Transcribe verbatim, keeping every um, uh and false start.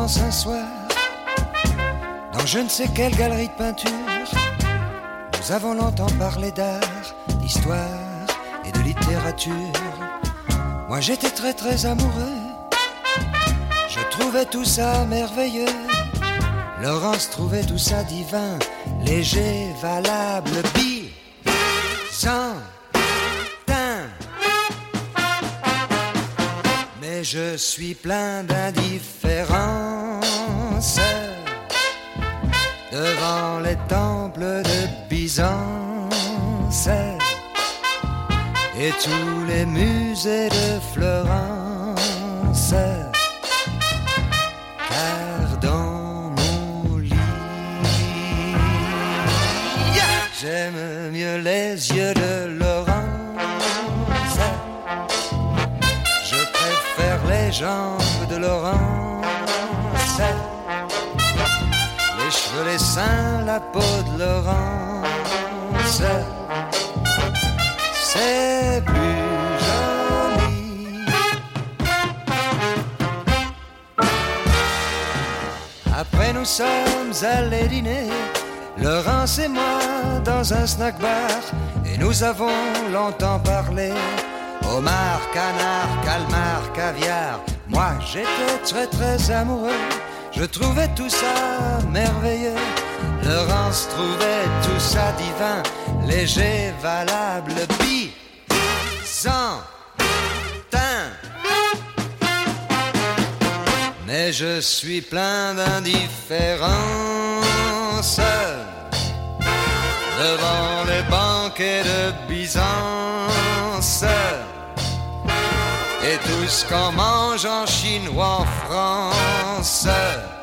danse un soir dans je ne sais quelle galerie de peinture. Nous avons longtemps parlé d'art, d'histoire et de littérature. Moi j'étais très très amoureux, je trouvais tout ça merveilleux. Laurence trouvait tout ça divin, léger, valable, byzantin. Mais je suis plein d'indifférence devant les temples de Byzance et tous les musées de Florence. Car dans mon lit, j'aime mieux les yeux de Laurence. Je préfère les jambes de Laurence, les cheveux, les seins, la peau de Laurence. C'est plus joli. Après nous sommes allés dîner, Laurence et moi, dans un snack bar, et nous avons longtemps parlé. Homard, canard, calmar, caviar. Moi j'étais très très amoureux, je trouvais tout ça merveilleux. Laurence trouvait tout ça divin, léger, valable, byzantin. Mais je suis plein d'indifférence devant les banquets de Byzance et tout ce qu'on mange en Chine ou en France.